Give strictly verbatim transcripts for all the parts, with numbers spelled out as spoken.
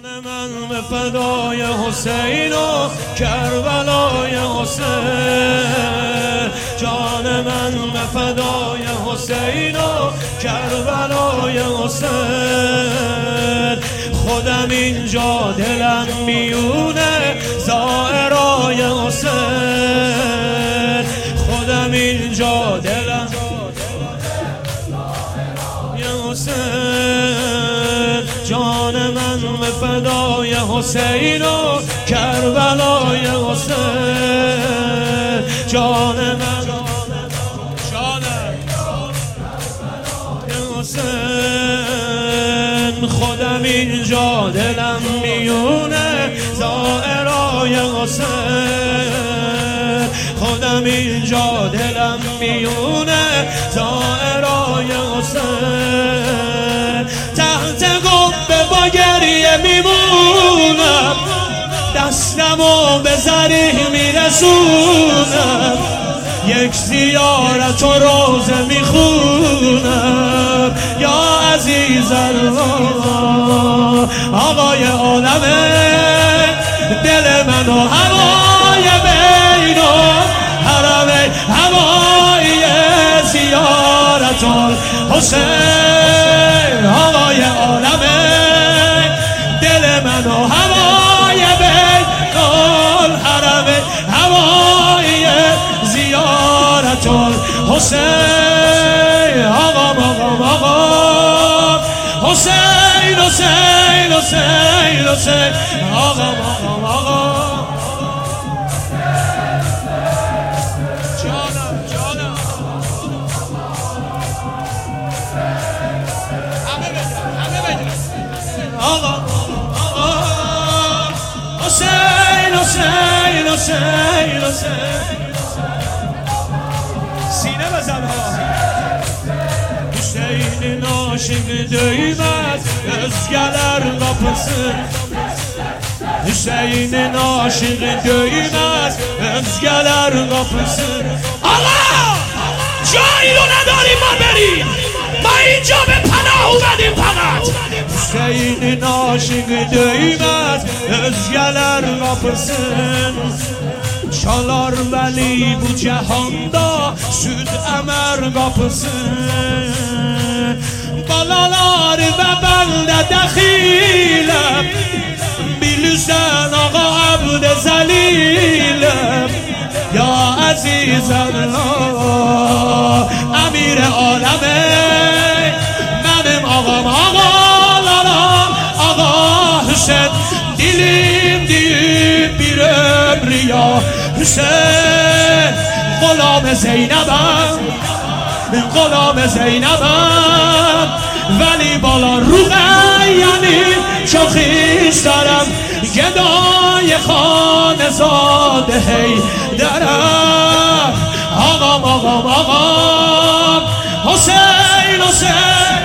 من به فدای حسین و کربلای حسین، جان من به فدای حسین و کربلای حسین. خودم اینجا دلم میونه زائرای حسین، خودم اینجا دلم حسین، جان من به فدای حسین و کربلای حسین، جان من جانم حسین. خودم اینجا دلم میونه زائرای حسین، خودم اینجا دلم میونه زائرای حسین. تحت قبه با گریه میمونم، دستمو به ذریح میرسونم، یک زیارت و روزه میخونم. یا عزیز الله آقای عالمه، دل منو هوای بین و حرمین، هوای زیارت الحسین. آقای عالمه، دل منو هوای بین الحرمین، هوای زیارت الحسین. آقام آقام آقام حسین حسین حسین حسین، آقام آقام آقام جانم جانم. همه بگیرم همه بگیرم آقام آقام حسین حسین حسین حسین. سینه بزن ها. Hüseyin aşığı değmez özgeler kapısın، Hüseyin'in aşığı değmez özgeler kapısın. آقا جایی رو نداریم ما بریم، ما اینجا به پناه اومدیم فقط. Hüseyin'in aşığı değmez özgeler kapısın. Çalar veli bu cihanda süd əmər qapısın. Balalar və mən də dəxiləm, bilirsən ağa əbd zəliləm. Ya əziz Allah əmir aləmə, mənim ağam ağalaram ağa Hüseyin. Dilim deyib bir ömrü ya Hüseyin. غلام زینبم غلام زینبم، ولی بالا رقیه‌نی چو خویش دارم. گدای خانزاده حیدرم. آقام آقام آقام حسین حسین.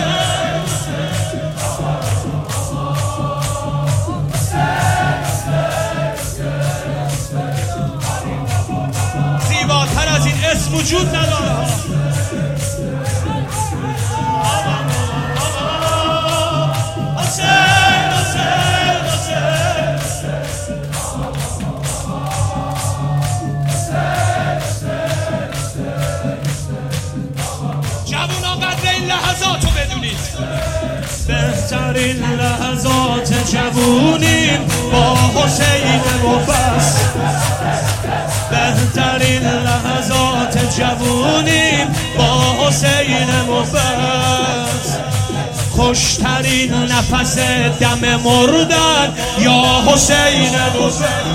زیباتر از این اسم وجود نداره. حسین حسین حسین. جوونا قدر این لحظات رو بدونید، بهترین لحظات جوونیم با حسین مفصل، بهترین لحظات جوونیم با حسین مفصل. خوشترین نفس دم مردن یا حسین مفصل،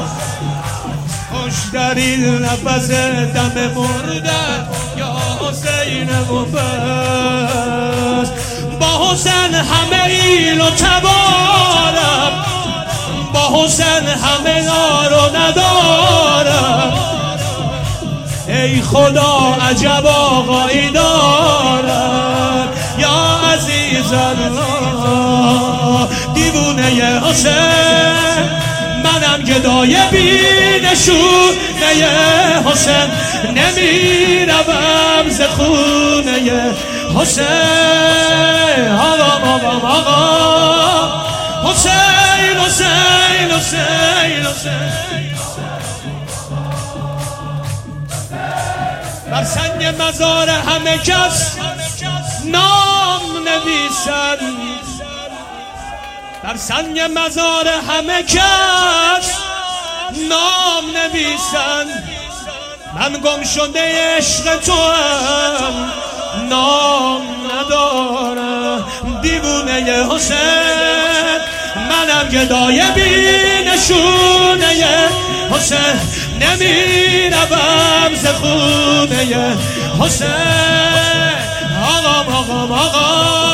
خوشترین نفس دم مردن یا حسین مفصل. با حسین همه ایل و تبارم، با حسین همه نارو ندارم. ای خدا عجب آقایی دارم. یا عزیز الله دیوونه حسین، منم گدای بی نشونه حسین. نمیروم ز خونه حسین. آقام آقام آقام حسین. حسین حسین بر سنگ مزار همه کس نام نویسن بر سنگ مزار همه کس نام نویسن من گم شده عشق تو هم نام ندارم دیوونه حسین منم گدای بی نشونه حسین نمیروم ز خونه حسین آقام آقام آقام